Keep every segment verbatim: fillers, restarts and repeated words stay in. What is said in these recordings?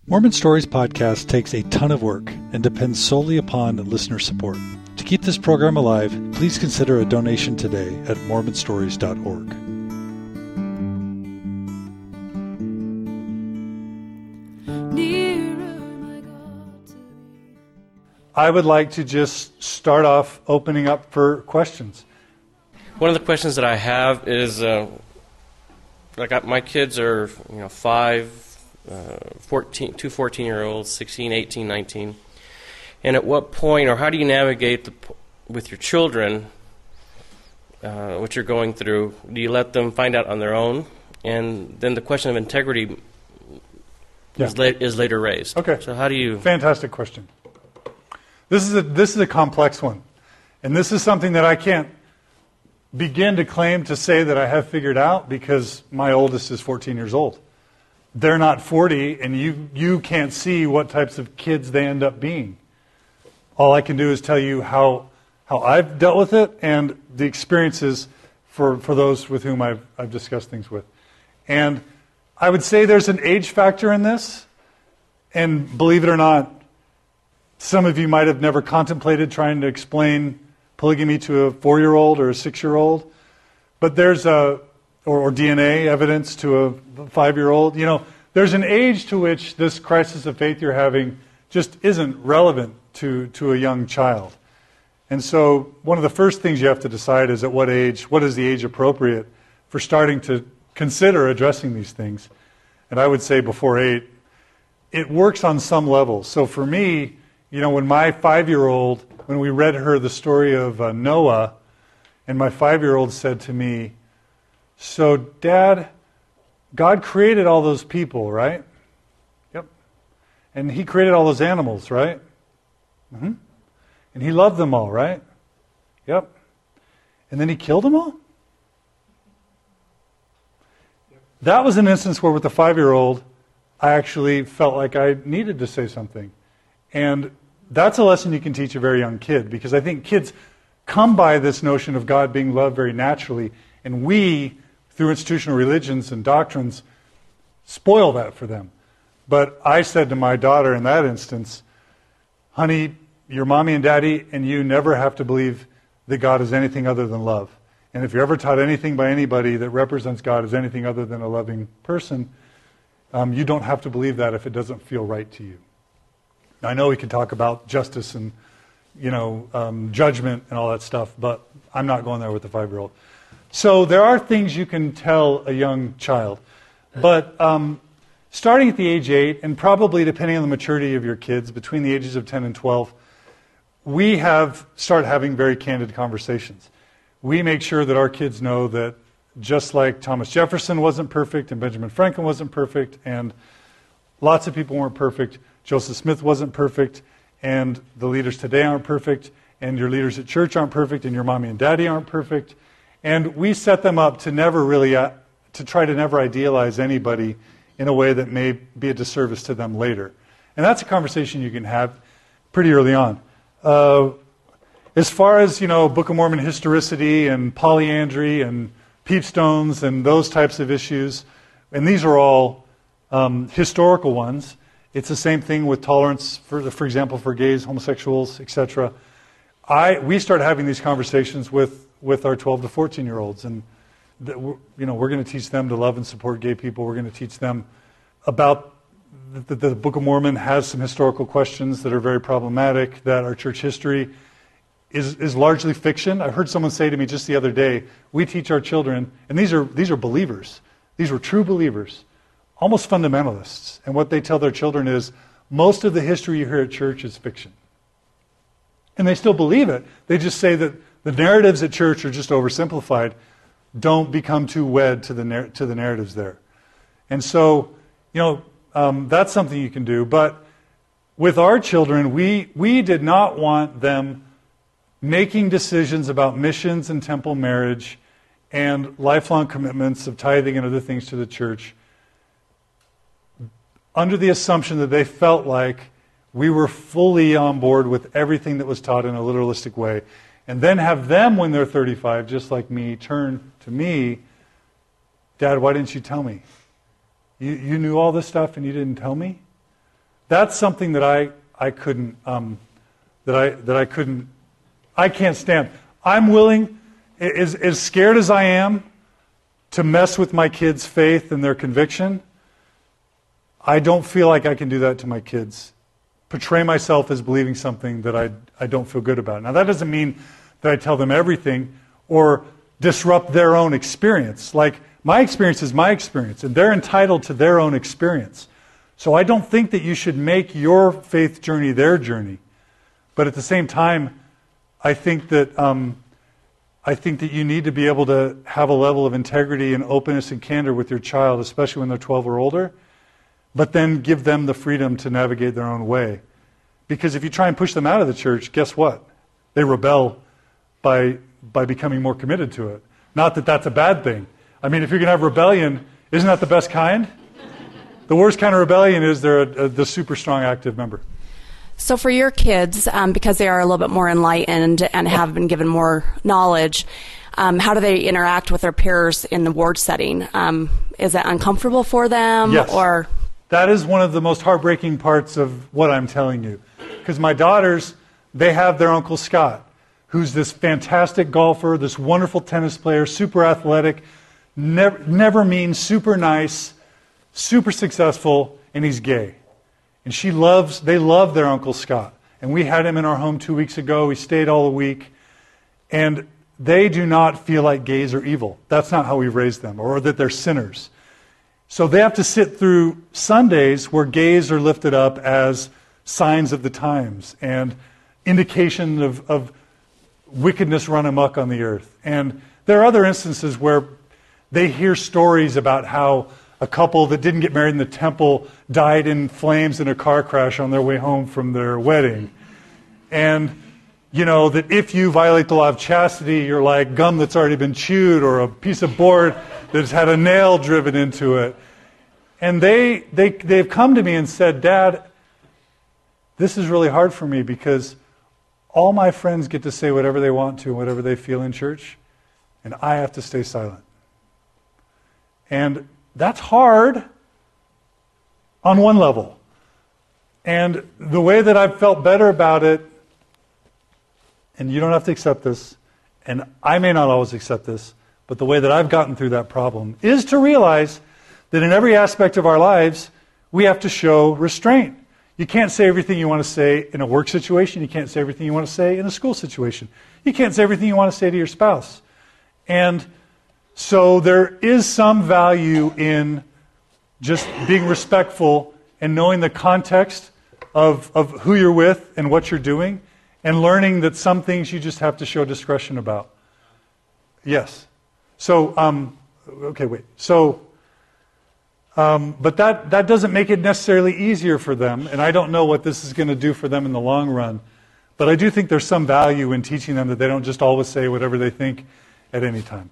Mormon Stories podcast takes a ton of work and depends solely upon listener support. To keep this program alive, please consider a donation today at mormon stories dot org. I would like to just start off opening up for questions. One of the questions that I have is, uh, like I, my kids are, you know, five, uh, fourteen, two fourteen-year-olds, sixteen, eighteen, nineteen. And at what point, or how do you navigate the, with your children uh, what you're going through? Do you let them find out on their own? And then the question of integrity yeah. is, la- is later raised. Okay. So how do you... Fantastic question. This is a this is a complex one. And this is something that I can't begin to claim to say that I have figured out because my oldest is fourteen years old. They're not forty, and you, you can't see what types of kids they end up being. All I can do is tell you how how I've dealt with it and the experiences for, for those with whom I've, I've discussed things with. And I would say there's an age factor in this, and believe it or not, some of you might have never contemplated trying to explain polygamy to a four-year-old or a six-year-old, but there's a, or, or D N A evidence to a five-year-old. You know, there's an age to which this crisis of faith you're having just isn't relevant to, to a young child. And so one of the first things you have to decide is at what age, what is the age appropriate for starting to consider addressing these things. And I would say before eight, it works on some levels. So for me, you know, when my five-year-old, when we read her the story of uh, Noah, and my five-year-old said to me, "So, Dad, God created all those people, right?" "Yep." "And He created all those animals, right?" "Mm-hmm." "And He loved them all, right?" "Yep." "And then He killed them all?" Yep. That was an instance where with the five-year-old, I actually felt like I needed to say something. And that's a lesson you can teach a very young kid, because I think kids come by this notion of God being loved very naturally, and we, through institutional religions and doctrines, spoil that for them. But I said to my daughter in that instance, "Honey, your mommy and daddy and you never have to believe that God is anything other than love. And if you're ever taught anything by anybody that represents God as anything other than a loving person, um, you don't have to believe that if it doesn't feel right to you." Now, I know we can talk about justice and, you know, um, judgment and all that stuff, but I'm not going there with the five-year-old. So there are things you can tell a young child. But um, starting at the age eight, and probably depending on the maturity of your kids, between the ages of ten and twelve, we have started having very candid conversations. We make sure that our kids know that just like Thomas Jefferson wasn't perfect, and Benjamin Franklin wasn't perfect, and lots of people weren't perfect, Joseph Smith wasn't perfect, and the leaders today aren't perfect, and your leaders at church aren't perfect, and your mommy and daddy aren't perfect. And we set them up to never really, uh, to try to never idealize anybody in a way that may be a disservice to them later. And that's a conversation you can have pretty early on. Uh, as far as, you know, Book of Mormon historicity and polyandry and peepstones and those types of issues, and these are all um, historical ones. It's the same thing with tolerance, for for example, for gays, homosexuals, et cetera. I we start having these conversations with, with our twelve to fourteen-year-olds, and the, you know we're going to teach them to love and support gay people. We're going to teach them about the, the, the Book of Mormon has some historical questions that are very problematic. That our church history is is largely fiction. I heard someone say to me just the other day, we teach our children, and these are these are believers. These were true believers. Almost fundamentalists. And what they tell their children is, most of the history you hear at church is fiction. And they still believe it. They just say that the narratives at church are just oversimplified. Don't become too wed to the nar- to the narratives there. And so, you know, um, that's something you can do. But with our children, we we did not want them making decisions about missions and temple marriage and lifelong commitments of tithing and other things to the church under the assumption that they felt like we were fully on board with everything that was taught in a literalistic way, and then have them, when they're thirty-five, just like me, turn to me, "Dad, why didn't you tell me? You, you knew all this stuff and you didn't tell me?" that's something that I I couldn't um, that I that I couldn't I can't stand. I'm willing, as as scared as I am, to mess with my kids' faith and their conviction. I don't feel like I can do that to my kids. Portray myself as believing something that I I don't feel good about. Now that doesn't mean that I tell them everything or disrupt their own experience. Like, my experience is my experience, and they're entitled to their own experience. So I don't think that you should make your faith journey their journey. But at the same time, I think that um, I think that you need to be able to have a level of integrity and openness and candor with your child, especially when they're twelve or older, but then give them the freedom to navigate their own way. Because if you try and push them out of the church, guess what? They rebel by by becoming more committed to it. Not that that's a bad thing. I mean, if you're going to have rebellion, isn't that the best kind? The worst kind of rebellion is they're a, a, the super strong active member. So for your kids, um, because they are a little bit more enlightened and have been given more knowledge, um, how do they interact with their peers in the ward setting? Um, is that uncomfortable for them? Yes. Or that is one of the most heartbreaking parts of what I'm telling you. Because my daughters, they have their Uncle Scott, who's this fantastic golfer, this wonderful tennis player, super athletic, never, never mean, super nice, super successful, and he's gay. And she loves, they love their Uncle Scott. And we had him in our home two weeks ago. He stayed all the week. And they do not feel like gays are evil. That's not how we raised them, or that they're sinners. So they have to sit through Sundays where gays are lifted up as signs of the times and indication of, of wickedness run amok on the earth. And there are other instances where they hear stories about how a couple that didn't get married in the temple died in flames in a car crash on their way home from their wedding. And, you know, that if you violate the law of chastity, you're like gum that's already been chewed or a piece of board that's had a nail driven into it. And they, they, they've come to me and said, Dad, this is really hard for me because all my friends get to say whatever they want to, whatever they feel in church, and I have to stay silent. And that's hard on one level. And the way that I've felt better about it, and you don't have to accept this, and I may not always accept this, but the way that I've gotten through that problem is to realize that in every aspect of our lives, we have to show restraint. You can't say everything you want to say in a work situation. You can't say everything you want to say in a school situation. You can't say everything you want to say to your spouse. And so there is some value in just being respectful and knowing the context of, of who you're with and what you're doing, and learning that some things you just have to show discretion about. Yes. So, um, okay, wait. So, um, but that, that doesn't make it necessarily easier for them, and I don't know what this is going to do for them in the long run. But I do think there's some value in teaching them that they don't just always say whatever they think at any time.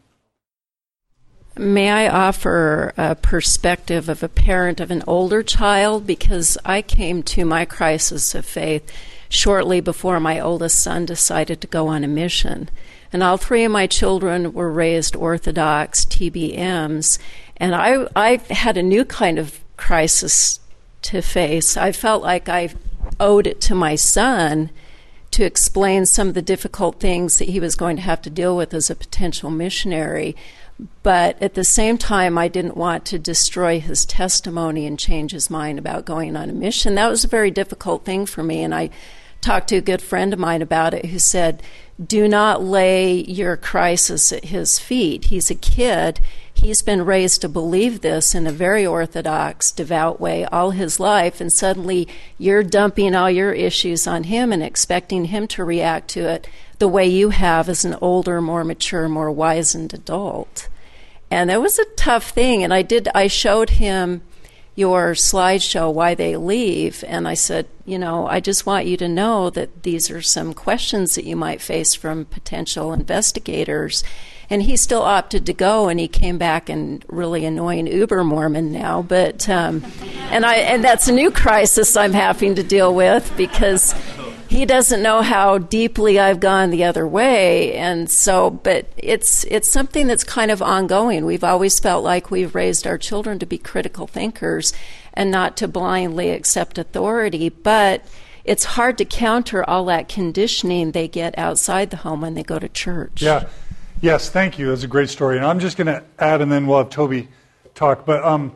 May I offer a perspective of a parent of an older child? Because I came to my crisis of faith shortly before my oldest son decided to go on a mission. And all three of my children were raised Orthodox T B Ms. And I, I had a new kind of crisis to face. I felt like I owed it to my son to explain some of the difficult things that he was going to have to deal with as a potential missionary. But at the same time, I didn't want to destroy his testimony and change his mind about going on a mission. That was a very difficult thing for me, and I talked to a good friend of mine about it who said, do not lay your crisis at his feet. He's a kid. He's been raised to believe this in a very orthodox, devout way all his life, and suddenly you're dumping all your issues on him and expecting him to react to it the way you have as an older, more mature, more wizened adult. And it was a tough thing, and I did. I showed him your slideshow, Why They Leave, and I said, you know, I just want you to know that these are some questions that you might face from potential investigators. And he still opted to go, and he came back and really annoying Uber Mormon now. But um, and I and that's a new crisis I'm having to deal with because he doesn't know how deeply I've gone the other way. And so, but it's it's something that's kind of ongoing. We've always felt like we've raised our children to be critical thinkers, and not to blindly accept authority. But it's hard to counter all that conditioning they get outside the home when they go to church. Yeah. Yes, thank you. That's a great story. And I'm just going to add, and then we'll have Toby talk. But um,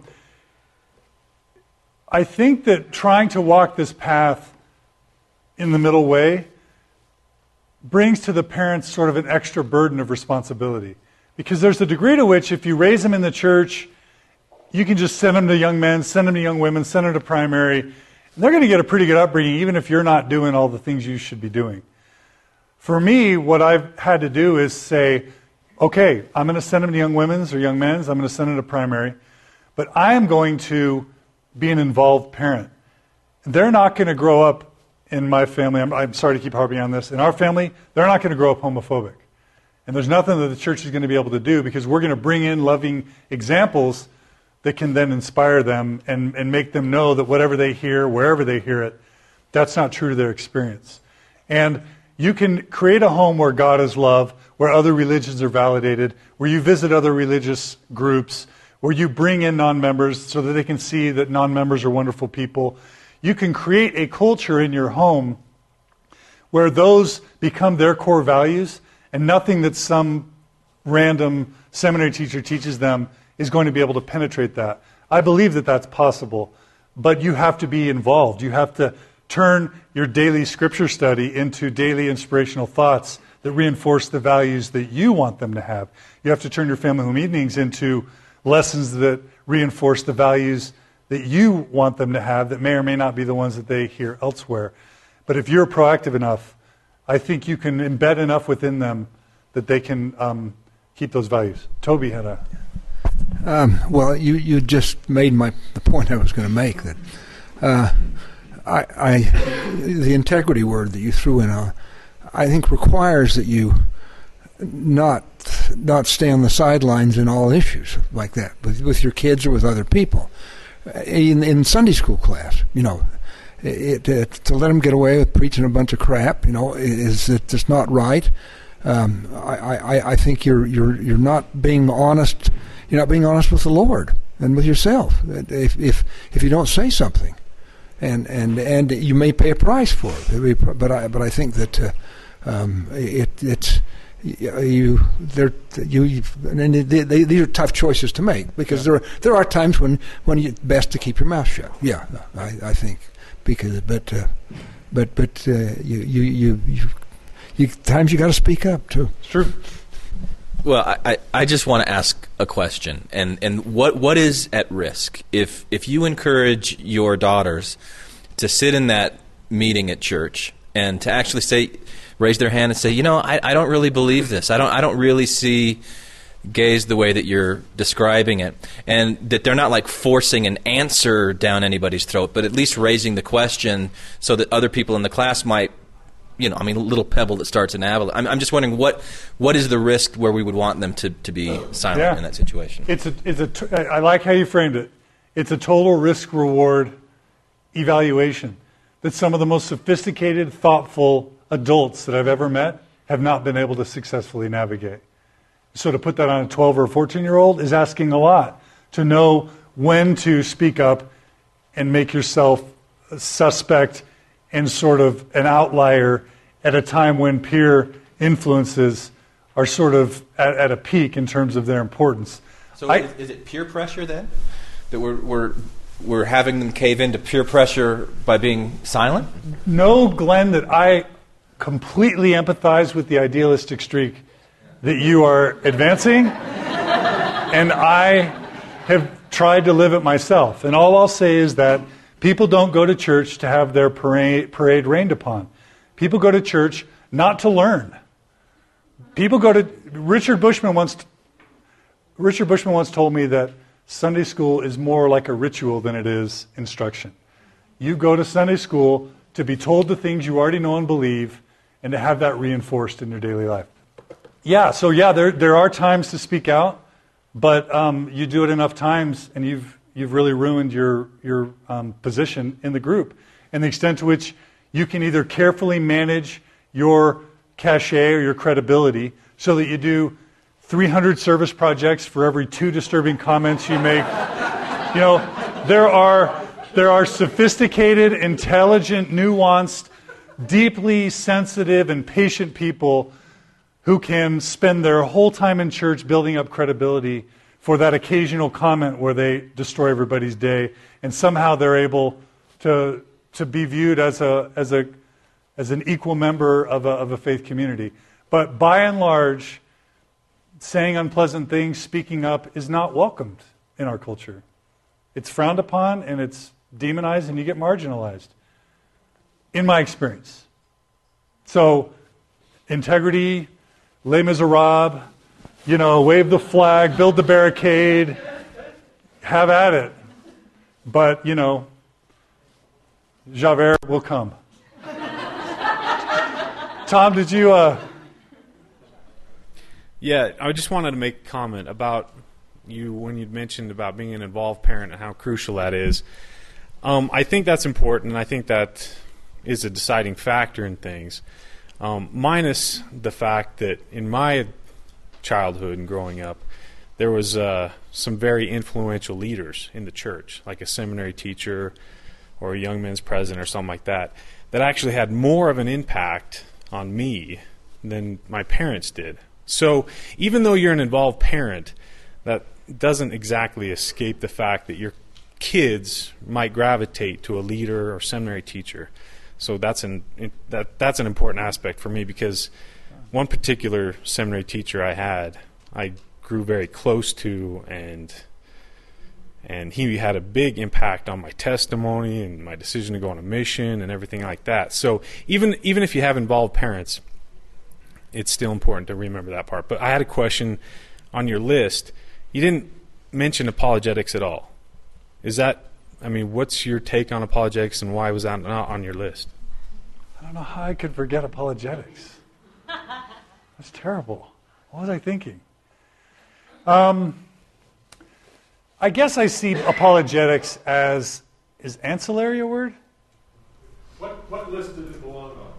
I think that trying to walk this path in the middle way brings to the parents sort of an extra burden of responsibility. Because there's a degree to which if you raise them in the church, you can just send them to young men, send them to young women, send them to primary. And they're going to get a pretty good upbringing even if you're not doing all the things you should be doing. For me, what I've had to do is say, okay, I'm going to send them to young women's or young men's. I'm going to send them to primary. But I am going to be an involved parent. They're not going to grow up in my family. I'm, I'm sorry to keep harping on this. In our family, they're not going to grow up homophobic. And there's nothing that the church is going to be able to do because we're going to bring in loving examples that can then inspire them and, and make them know that whatever they hear, wherever they hear it, that's not true to their experience. And you can create a home where God is love, where other religions are validated, where you visit other religious groups, where you bring in non-members so that they can see that non-members are wonderful people. You can create a culture in your home where those become their core values, and nothing that some random seminary teacher teaches them is going to be able to penetrate that. I believe that that's possible, but you have to be involved. You have to turn your daily scripture study into daily inspirational thoughts that reinforce the values that you want them to have. You have to turn your family home evenings into lessons that reinforce the values that you want them to have that may or may not be the ones that they hear elsewhere. But if you're proactive enough, I think you can embed enough within them that they can um, keep those values. Toby had a... Um, well, you, you just made my the point I was going to make, that uh, I, I the integrity word that you threw in, uh, I think requires that you not not stay on the sidelines in all issues like that with, with your kids or with other people. In, in Sunday school class, you know, it, it, to let them get away with preaching a bunch of crap, you know, is it just not right? Um, I, I, I think you're you're you're not being honest. You're not being honest with the Lord and with yourself. If if if you don't say something, and and and you may pay a price for it. But I but I think that uh, um, it it's you there you and they, they, these are tough choices to make because yeah. there are, there are times when when it's best to keep your mouth shut. Yeah, I, I think because but uh, but but uh, you you you you. You, times you got to speak up too. It's true. Well, I, I just want to ask a question, and, and what what is at risk if if you encourage your daughters to sit in that meeting at church and to actually say, raise their hand and say, you know, I, I don't really believe this. I don't I don't really see gays the way that you're describing it, and that they're not like forcing an answer down anybody's throat, but at least raising the question so that other people in the class might. You know, I mean, a little pebble that starts an avalanche. I'm, I'm just wondering what what is the risk where we would want them to, to be silent yeah. in that situation? It's a it's a. T- I like how you framed it. It's a total risk reward evaluation that some of the most sophisticated, thoughtful adults that I've ever met have not been able to successfully navigate. So to put that on a twelve or a fourteen year old is asking a lot. To know when to speak up and make yourself a suspect and sort of an outlier at a time when peer influences are sort of at, at a peak in terms of their importance. So I, is, is it peer pressure then? That we're, we're, we're having them cave into peer pressure by being silent? No, Glenn, that I completely empathize with the idealistic streak that you are advancing. And I have tried to live it myself. And all I'll say is that people don't go to church to have their parade, parade rained upon. People go to church not to learn. People go to... Richard Bushman once, Richard Bushman once told me that Sunday school is more like a ritual than it is instruction. You go to Sunday school to be told the things you already know and believe and to have that reinforced in your daily life. Yeah, so yeah, there there are times to speak out, but um, you do it enough times and you've you've really ruined your, your um, position in the group. And the extent to which you can either carefully manage your cachet or your credibility so that you do three hundred service projects for every two disturbing comments you make. You know, there are there are sophisticated, intelligent, nuanced, deeply sensitive, and patient people who can spend their whole time in church building up credibility for that occasional comment where they destroy everybody's day, and somehow they're able to to be viewed as a as a as an equal member of a of a faith community. But by and large, saying unpleasant things, speaking up, is not welcomed in our culture. It's frowned upon, and it's demonized, and you get marginalized, in my experience. So, integrity, Les Miserables, you know, wave the flag, build the barricade, have at it. But, you know, Javert will come. Tom, did you... Uh... Yeah, I just wanted to make a comment about you when you mentioned about being an involved parent and how crucial that is. Um, I think that's important, and I think that is a deciding factor in things. Um, minus the fact that in my childhood and growing up, there was uh, some very influential leaders in the church, like a seminary teacher or a young men's president or something like that, that actually had more of an impact on me than my parents did. So even though you're an involved parent, that doesn't exactly escape the fact that your kids might gravitate to a leader or seminary teacher. So that's an that that's an important aspect for me, because one particular seminary teacher I had, I grew very close to, and and he had a big impact on my testimony and my decision to go on a mission and everything like that. So even even if you have involved parents, it's still important to remember that part. But I had a question on your list. You didn't mention apologetics at all. Is that, I mean, what's your take on apologetics, and why was that not on your list? I don't know how I could forget apologetics. That's terrible. What was I thinking? Um, I guess I see apologetics as, is ancillary a word? What what list did it belong on?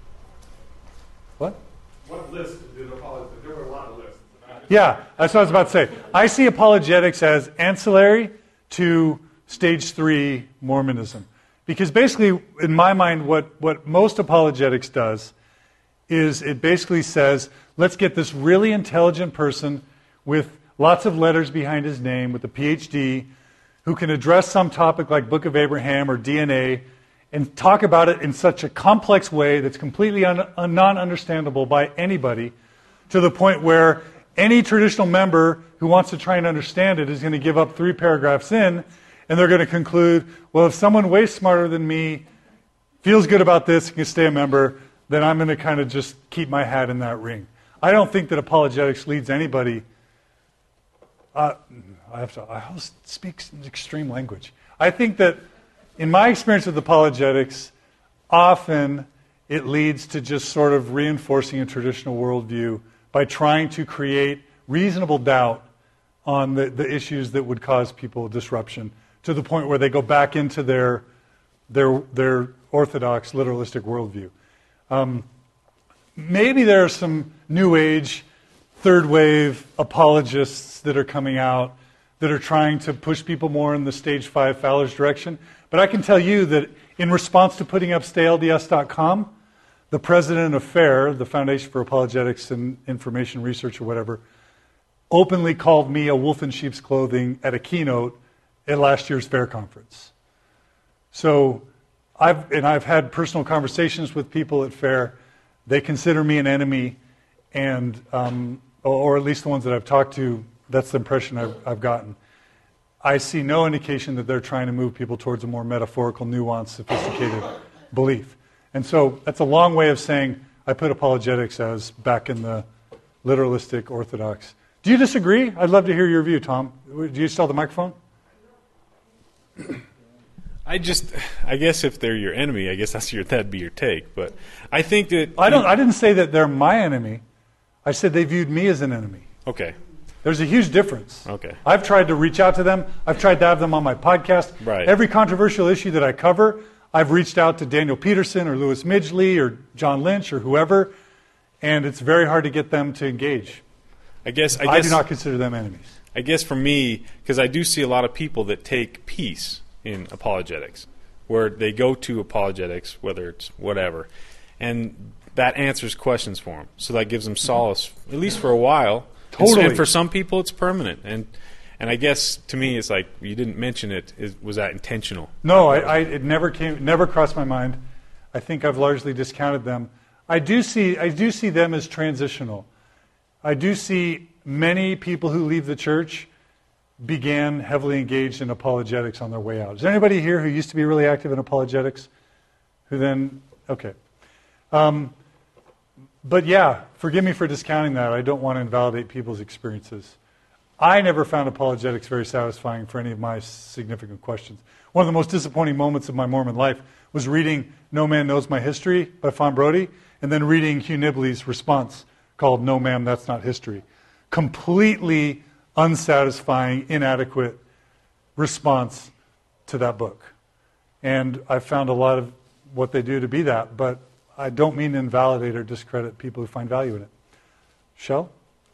What? What list did apologetics? There were a lot of lists. Yeah, that's what I was about to say. I see apologetics as ancillary to stage three Mormonism. Because basically, in my mind, what, what most apologetics does is it basically says, let's get this really intelligent person with lots of letters behind his name, with a P H D, who can address some topic like Book of Abraham or D N A, and talk about it in such a complex way that's completely un- un- non-understandable by anybody, to the point where any traditional member who wants to try and understand it is going to give up three paragraphs in, and they're going to conclude, well, if someone way smarter than me feels good about this and can stay a member, then I'm going to kind of just keep my hat in that ring. I don't think that apologetics leads anybody. Uh, I have to. I always speak extreme language. I think that, in my experience with apologetics, often it leads to just sort of reinforcing a traditional worldview by trying to create reasonable doubt on the, the issues that would cause people disruption, to the point where they go back into their their their orthodox, literalistic worldview. Um, maybe there are some New Age, third wave apologists that are coming out that are trying to push people more in the stage five Fowler's direction. But I can tell you that in response to putting up stay L D S dot com, the president of FAIR, the Foundation for Apologetics and Information Research or whatever, openly called me a wolf in sheep's clothing at a keynote at last year's FAIR conference. So I've and I've had personal conversations with people at FAIR. They consider me an enemy, and um, or at least the ones that I've talked to, that's the impression I've, I've gotten. I see no indication that they're trying to move people towards a more metaphorical, nuanced, sophisticated belief. And so that's a long way of saying I put apologetics as back in the literalistic orthodox. Do you disagree? I'd love to hear your view, Tom. Do you still have the microphone? I just, I guess if they're your enemy, I guess that's your that'd be your take. But I think that I don't. I didn't say that they're my enemy. I said they viewed me as an enemy. Okay. There's a huge difference. Okay. I've tried to reach out to them. I've tried to have them on my podcast. Right. Every controversial issue that I cover, I've reached out to Daniel Peterson or Lewis Midgley or John Lynch or whoever, and it's very hard to get them to engage. I guess I, I guess, do not consider them enemies. I guess for me, because I do see a lot of people that take peace in apologetics, where they go to apologetics, whether it's whatever, and that answers questions for them. So that gives them solace, at least for a while. Totally. And, and for some people, it's permanent. And and I guess to me, it's like you didn't mention it. Is, was that intentional? No, I, I, it never came, never crossed my mind. I think I've largely discounted them. I do see, I do see them as transitional. I do see many people who leave the church began heavily engaged in apologetics on their way out. Is there anybody here who used to be really active in apologetics? Who then, okay. Um, but yeah, forgive me for discounting that. I don't want to invalidate people's experiences. I never found apologetics very satisfying for any of my significant questions. One of the most disappointing moments of my Mormon life was reading No Man Knows My History by Fawn Brody, and then reading Hugh Nibley's response called No Ma'am, That's Not History. Completely unsatisfying, inadequate response to that book. And I found a lot of what they do to be that, but I don't mean to invalidate or discredit people who find value in it. Shell?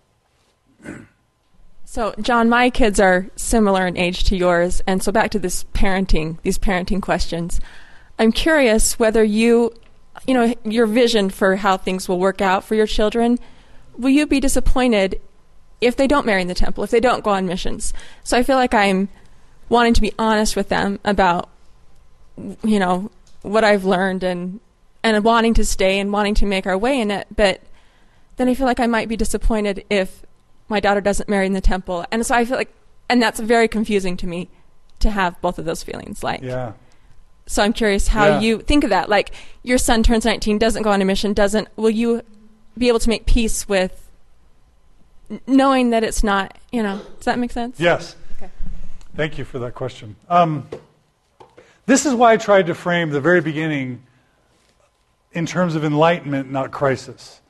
So, John, my kids are similar in age to yours, and so back to this parenting, these parenting questions. I'm curious whether you, you know, your vision for how things will work out for your children, will you be disappointed if they don't marry in the temple, if they don't go on missions? So I feel like I'm wanting to be honest with them about, you know, what I've learned and, and wanting to stay and wanting to make our way in it, but then I feel like I might be disappointed if my daughter doesn't marry in the temple. And so I feel like, and that's very confusing to me to have both of those feelings. Like, yeah. So I'm curious how yeah. you think of that. Like, your son turns nineteen, doesn't go on a mission, doesn't, will you be able to make peace with n- knowing that it's not, you know, does that make sense? Yes. Okay. Thank you for that question. Um, this is why I tried to frame the very beginning in terms of enlightenment, not crisis.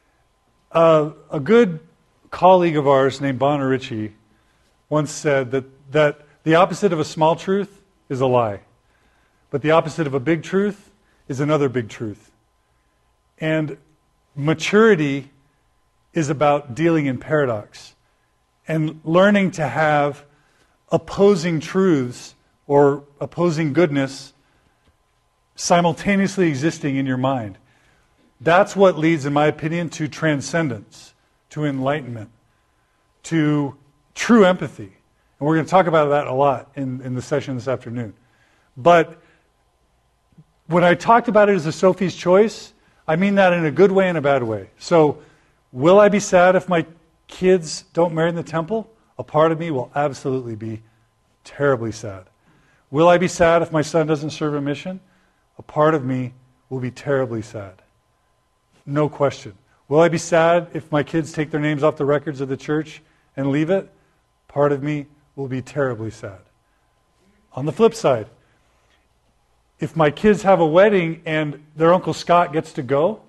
Uh, a good colleague of ours named Bonner Ritchie once said that, that the opposite of a small truth is a lie, but the opposite of a big truth is another big truth. And maturity is about dealing in paradox and learning to have opposing truths or opposing goodness simultaneously existing in your mind. That's what leads, in my opinion, to transcendence, to enlightenment, to true empathy. And we're going to talk about that a lot in, in the session this afternoon. But when I talked about it as a Sophie's choice, I mean that in a good way and a bad way. So, will I be sad if my kids don't marry in the temple? A part of me will absolutely be terribly sad. Will I be sad if my son doesn't serve a mission? A part of me will be terribly sad. No question. Will I be sad if my kids take their names off the records of the church and leave it? Part of me will be terribly sad. On the flip side, if my kids have a wedding and their Uncle Scott gets to go,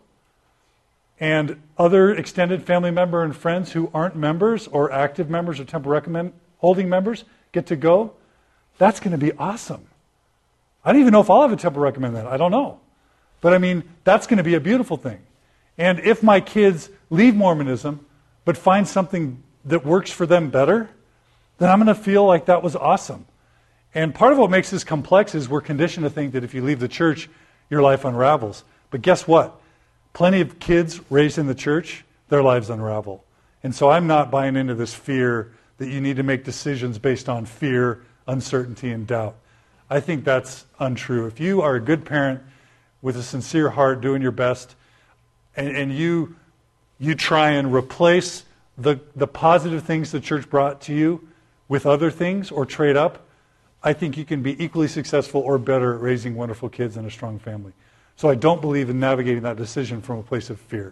and other extended family member and friends who aren't members or active members or temple recommend holding members get to go, that's going to be awesome. I don't even know if I'll have a temple recommend that. I don't know. But I mean, that's going to be a beautiful thing. And if my kids leave Mormonism but find something that works for them better, then I'm going to feel like that was awesome. And part of what makes this complex is we're conditioned to think that if you leave the church, your life unravels. But guess what? Plenty of kids raised in the church, their lives unravel. And so I'm not buying into this fear that you need to make decisions based on fear, uncertainty, and doubt. I think that's untrue. If you are a good parent with a sincere heart, doing your best, and, and you you try and replace the, the positive things the church brought to you with other things or trade up, I think you can be equally successful or better at raising wonderful kids and a strong family. So I don't believe in navigating that decision from a place of fear.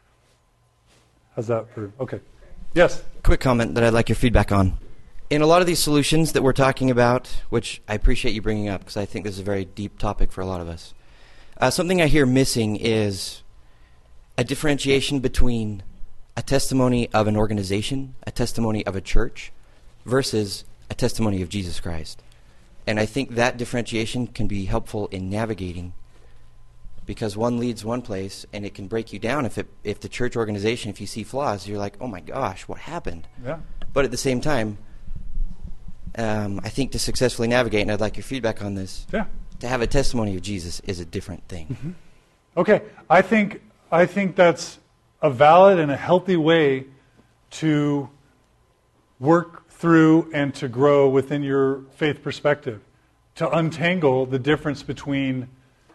How's that for, okay. Yes? Quick comment that I'd like your feedback on. In a lot of these solutions that we're talking about, which I appreciate you bringing up because I think this is a very deep topic for a lot of us, uh, something I hear missing is a differentiation between a testimony of an organization, a testimony of a church, versus a testimony of Jesus Christ. And I think that differentiation can be helpful in navigating, because one leads one place and it can break you down if it, if the church organization, if you see flaws, you're like, oh my gosh, what happened? Yeah. But at the same time, um, I think to successfully navigate, and I'd like your feedback on this, Yeah. to have a testimony of Jesus is a different thing. Mm-hmm. Okay, I think I think that's a valid and a healthy way to work through and to grow within your faith perspective, to untangle the difference between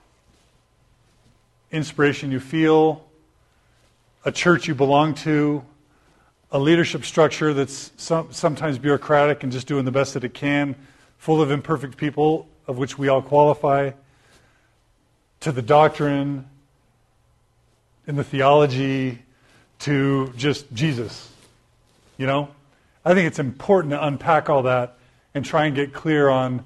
inspiration you feel, a church you belong to, a leadership structure that's some, sometimes bureaucratic and just doing the best that it can, full of imperfect people, of which we all qualify, to the doctrine, in the theology, to just Jesus. You know? I think it's important to unpack all that and try and get clear on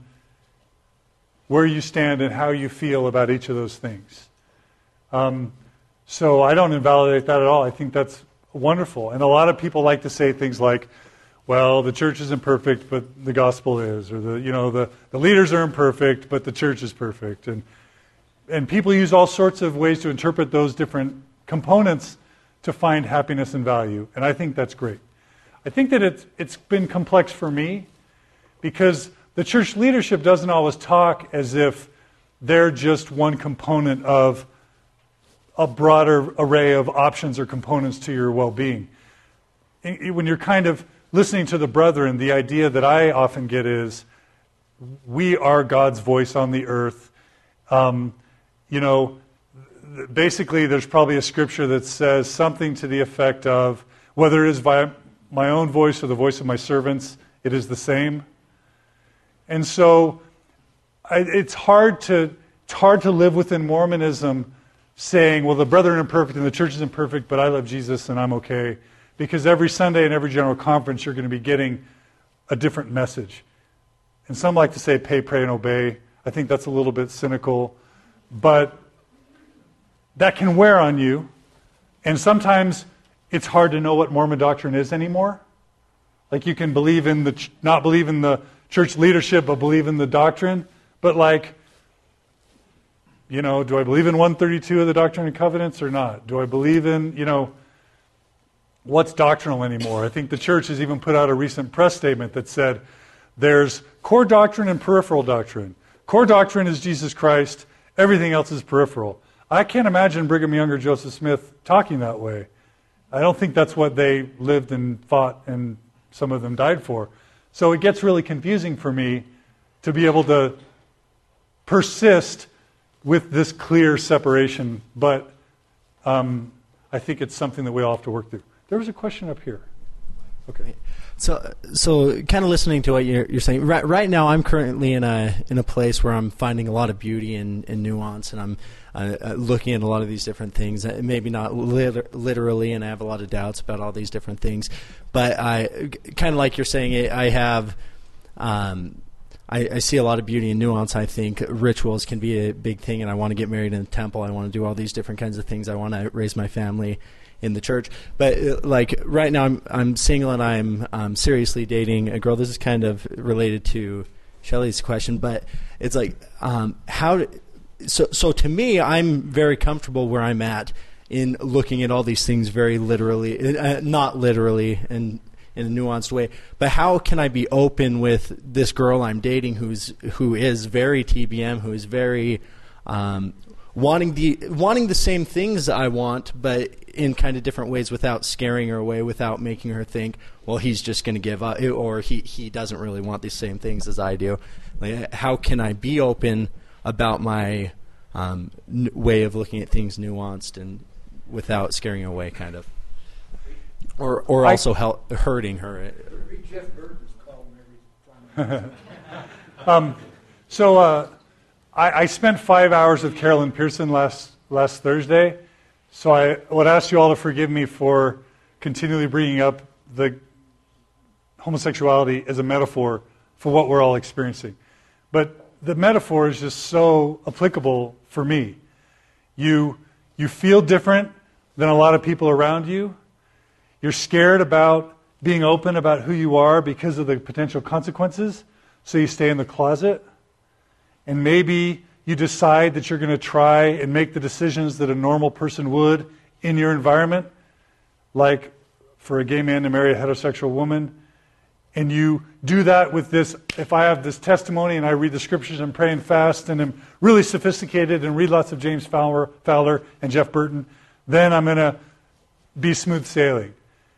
where you stand and how you feel about each of those things. Um, so I don't invalidate that at all. I think that's wonderful. And a lot of people like to say things like, well, the church isn't perfect, but the gospel is, or the you know the, the leaders are imperfect, but the church is perfect. And and people use all sorts of ways to interpret those different components to find happiness and value. And I think that's great. I think that it's it's been complex for me because the church leadership doesn't always talk as if they're just one component of a broader array of options or components to your well-being. When you're kind of listening to the brethren, the idea that I often get is, we are God's voice on the earth. Um, you know, basically there's probably a scripture that says something to the effect of, whether it is by my own voice or the voice of my servants, it is the same. And so I, it's hard to it's hard to live within Mormonism saying, well, the brethren are imperfect and the church is imperfect, but I love Jesus and I'm okay. Because every Sunday and every general conference, you're going to be getting a different message. And some like to say, pay, pray, and obey. I think that's a little bit cynical. But that can wear on you. And sometimes it's hard to know what Mormon doctrine is anymore. Like you can believe in the, not believe in the church leadership, but believe in the doctrine. But like, you know, do I believe in one thirty-two of the Doctrine and Covenants or not? Do I believe in, you know, what's doctrinal anymore? I think the church has even put out a recent press statement that said there's core doctrine and peripheral doctrine. Core doctrine is Jesus Christ. Everything else is peripheral. I can't imagine Brigham Young or Joseph Smith talking that way. I don't think that's what they lived and fought and some of them died for. So it gets really confusing for me to be able to persist with this clear separation, but um, I think it's something that we all have to work through. There was a question up here. Okay. So, so kind of listening to what you're, you're saying. Right, right now, I'm currently in a in a place where I'm finding a lot of beauty and, and nuance, and I'm uh, looking at a lot of these different things. Maybe not lit- literally, and I have a lot of doubts about all these different things. But I kind of like you're saying. I have. Um, I, I see a lot of beauty and nuance. I think rituals can be a big thing, and I want to get married in the temple. I want to do all these different kinds of things. I want to raise my family in the church. But uh, like right now, I'm I'm single and I'm um, seriously dating a girl. This is kind of related to Shelley's question, but it's like um, how. So so to me, I'm very comfortable where I'm at in looking at all these things very literally, uh, not literally, and in a nuanced way. But how can I be open with this girl I'm dating who's who is very T B M, who is very um, wanting the wanting the same things I want, but in kind of different ways, without scaring her away, without making her think, well, he's just going to give up, or he he doesn't really want the same things as I do. Like, how can I be open about my um, n- way of looking at things, nuanced and without scaring her away, kind of? Or or also help, hurting her. um, so uh, I, I spent five hours with Carolyn Pearson last last Thursday. So I would ask you all to forgive me for continually bringing up the homosexuality as a metaphor for what we're all experiencing. But the metaphor is just so applicable for me. You you feel different than a lot of people around you. You're scared about being open about who you are because of the potential consequences, so you stay in the closet. And maybe you decide that you're going to try and make the decisions that a normal person would in your environment, like for a gay man to marry a heterosexual woman. and you do that with this, if I have this testimony and I read the scriptures and pray and fast and am really sophisticated and read lots of James Fowler, Fowler and Jeff Burton, then I'm going to be smooth sailing.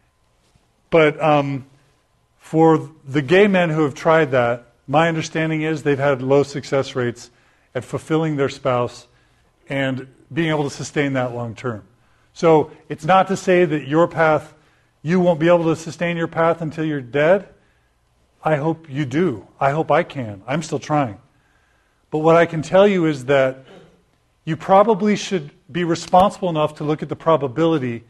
But um, for the gay men who have tried that, my understanding is they've had low success rates at fulfilling their spouse and being able to sustain that long term. So it's not to say that your path, you won't be able to sustain your path until you're dead. I hope you do. I hope I can. I'm still trying. But what I can tell you is that you probably should be responsible enough to look at the probability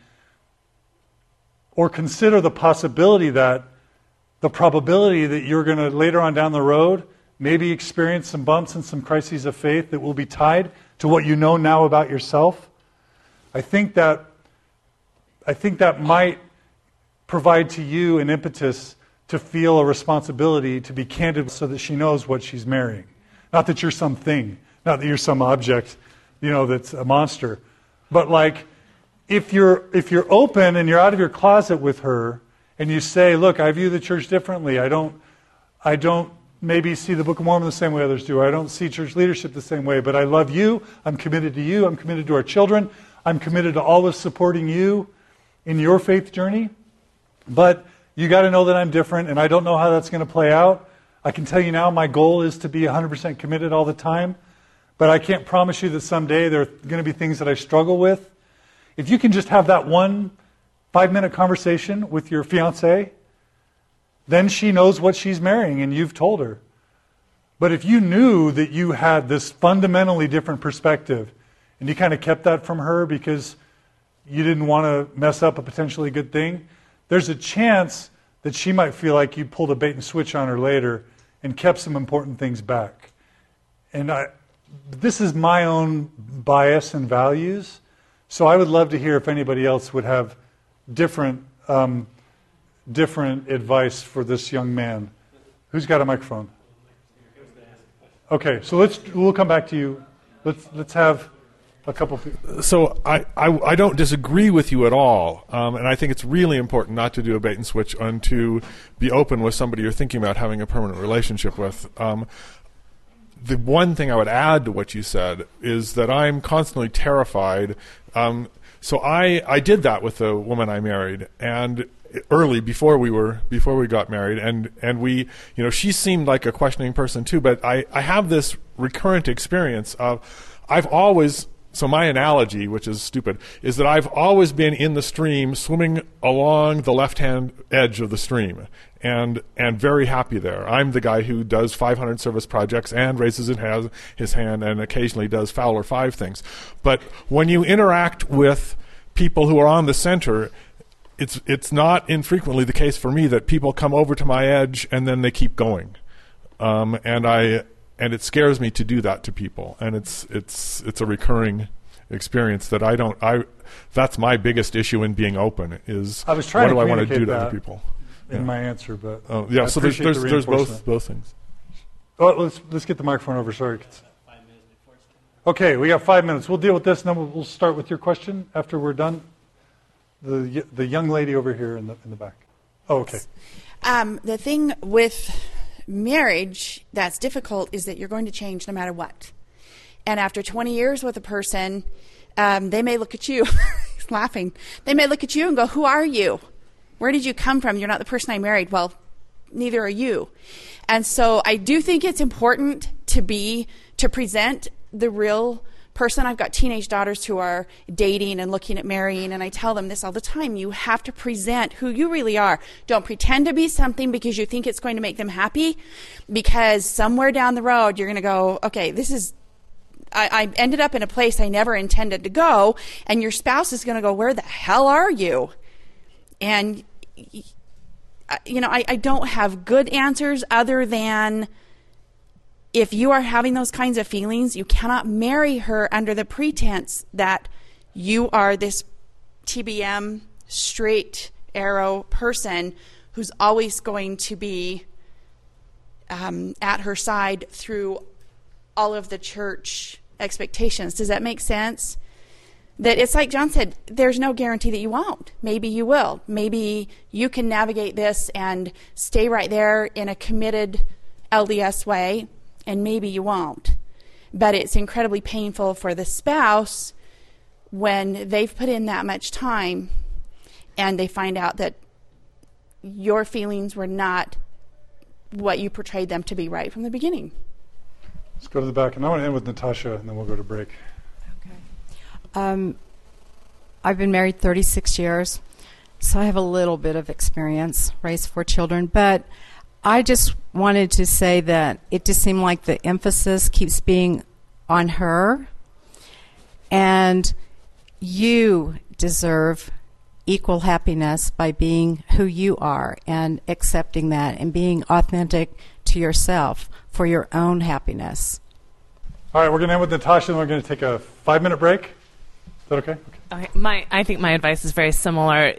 or consider the possibility that the probability that you're going to later on down the road maybe experience some bumps and some crises of faith that will be tied to what you know now about yourself. I think that I think that might provide to you an impetus to feel a responsibility to be candid so that she knows what she's marrying. Not that you're something, not that you're some object, you know, that's a monster. But like, if you're if you're open and you're out of your closet with her and you say, look, I view the church differently. I don't I don't maybe see the Book of Mormon the same way others do. I don't see church leadership the same way, but I love you. I'm committed to you. I'm committed to our children. I'm committed to always supporting you in your faith journey. But you got to know that I'm different, and I don't know how that's going to play out. I can tell you now my goal is to be one hundred percent committed all the time, but I can't promise you that someday there are going to be things that I struggle with. If you can just have that one five-minute conversation with your fiancé, then she knows what she's marrying, and you've told her. But if you knew that you had this fundamentally different perspective, and you kind of kept that from her because you didn't want to mess up a potentially good thing, there's a chance that she might feel like you pulled a bait and switch on her later and kept some important things back. And I, this is my own bias and values, so I would love to hear if anybody else would have different um, different advice for this young man. Who's got a microphone? Okay, so let's we'll come back to you. Let's let's have a couple people. So I, I, I don't disagree with you at all, um, and I think it's really important not to do a bait and switch and to be open with somebody you're thinking about having a permanent relationship with. Um, the one thing I would add to what you said is that I'm constantly terrified. Um, so I, I did that with the woman I married, and early before we were before we got married, and and we you know she seemed like a questioning person too, but I, I have this recurrent experience of I've always. So my analogy, which is stupid, is that I've always been in the stream, swimming along the left-hand edge of the stream, and and very happy there. I'm the guy who does five hundred service projects and raises his, has, his hand and occasionally does Fowler five things. But when you interact with people who are on the center, it's it's not infrequently the case for me that people come over to my edge and then they keep going, um, and I. And it scares me to do that to people, and it's it's it's a recurring experience that I don't. I that's my biggest issue in being open is I was trying what to do I want to do to that other people? In yeah. my answer, but oh yeah. I so there's there's, the there's both both things. Oh, let's let's get the microphone over. Sorry. Okay, we got five minutes. We'll deal with this, and then we'll, we'll start with your question after we're done. The the young lady over here in the in the back. Oh, okay. Um, the thing with marriage that's difficult is that you're going to change no matter what. And after twenty years with a person, um, they may look at you, he's laughing, they may look at you and go, who are you? Where did you come from? You're not the person I married. Well, neither are you. And so I do think it's important to be, to present the real person. I've got teenage daughters who are dating and looking at marrying, and I tell them this all the time. You have to present who you really are. Don't pretend to be something because you think it's going to make them happy, because somewhere down the road you're going to go, okay, this is, I, I ended up in a place I never intended to go, and your spouse is going to go, where the hell are you? And, you know, I, I don't have good answers other than, if you are having those kinds of feelings, you cannot marry her under the pretense that you are this T B M, straight arrow person who's always going to be um, at her side through all of the church expectations. Does that make sense? that it's like John said, there's no guarantee that you won't. Maybe you will. Maybe you can navigate this and stay right there in a committed L D S way, and maybe you won't. But it's incredibly painful for the spouse when they've put in that much time and they find out that your feelings were not what you portrayed them to be right from the beginning. Let's go to the back, and I want to end with Natasha, and then we'll go to break. Okay. Um, I've been married thirty-six years, so I have a little bit of experience, raised four children, but I just wanted to say that it just seemed like the emphasis keeps being on her, and you deserve equal happiness by being who you are and accepting that and being authentic to yourself for your own happiness. All right, we're going to end with Natasha, and we're going to take a five-minute break. Is that okay? Okay. Okay. My, I think my advice is very similar.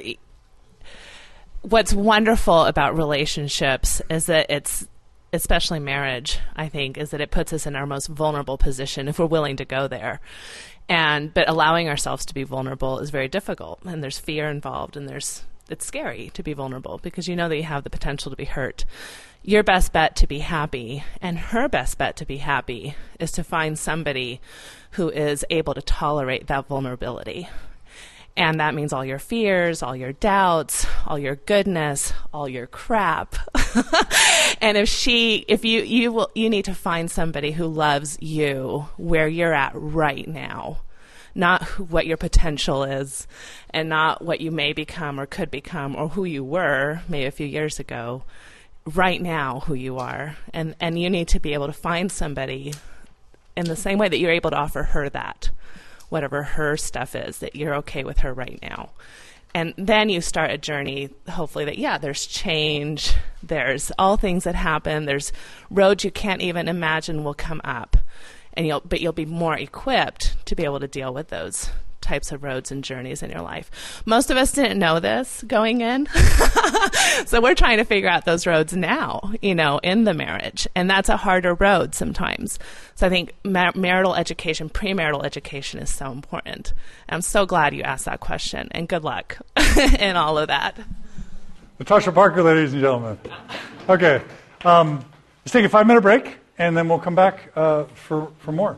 What's wonderful about relationships is that it's, especially marriage, I think, is that it puts us in our most vulnerable position if we're willing to go there. And but allowing ourselves to be vulnerable is very difficult, and there's fear involved, and there's it's scary to be vulnerable because you know that you have the potential to be hurt. Your best bet to be happy, and her best bet to be happy, is to find somebody who is able to tolerate that vulnerability. And that means all your fears, all your doubts, all your goodness, all your crap. And if she, if you, you will, you need to find somebody who loves you where you're at right now, not who, what your potential is, and not what you may become or could become or who you were maybe a few years ago. Right now, who you are, and and you need to be able to find somebody in the same way that you're able to offer her that. Whatever her stuff is, that you're okay with her right now. And then you start a journey, hopefully, that, yeah, there's change, there's all things that happen, there's roads you can't even imagine will come up, and you'll but you'll be more equipped to be able to deal with those types of roads and journeys in your life. Most of us didn't know this going in. So we're trying to figure out those roads now, you know, in the marriage. And that's a harder road sometimes. So I think mar- marital education, premarital education is so important. I'm so glad you asked that question, and good luck in all of that. Natasha Parker, ladies and gentlemen. Okay. Um, let's take a five-minute break, and then we'll come back uh, for, for more.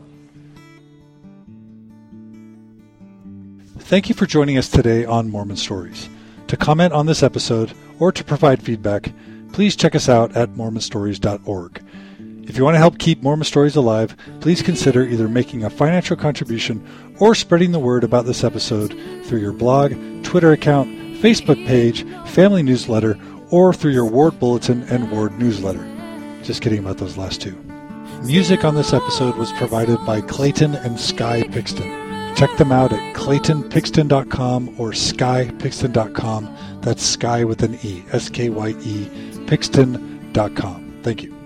Thank you for joining us today on Mormon Stories. To comment on this episode or to provide feedback, please check us out at mormon stories dot org. If you want to help keep Mormon Stories alive, please consider either making a financial contribution or spreading the word about this episode through your blog, Twitter account, Facebook page, family newsletter, or through your ward bulletin and ward newsletter. Just kidding about those last two. Music on this episode was provided by Clayton and Sky Pixton. Check them out at clayton pixton dot com or sky pixton dot com. That's Sky with an E, S K Y E, pixton dot com. Thank you.